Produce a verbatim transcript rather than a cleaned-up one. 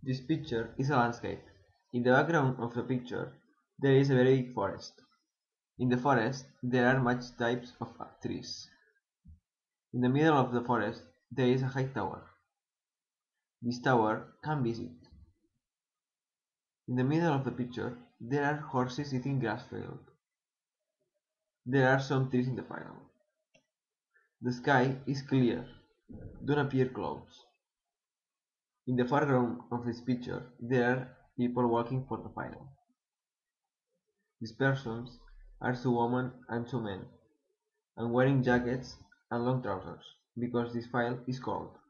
This picture is a landscape. In the background of the picture, there is a very big forest. In the forest, there are much types of trees. In the middle of the forest, there is a high tower. This tower can be seen. In the middle of the picture, there are horses eating grass field. There are some trees in the background. The sky is clear. Don't appear clouds. In the foreground of this picture, there are people walking for the final. These persons are two women and two men, and wearing jackets and long trousers, because this file is cold.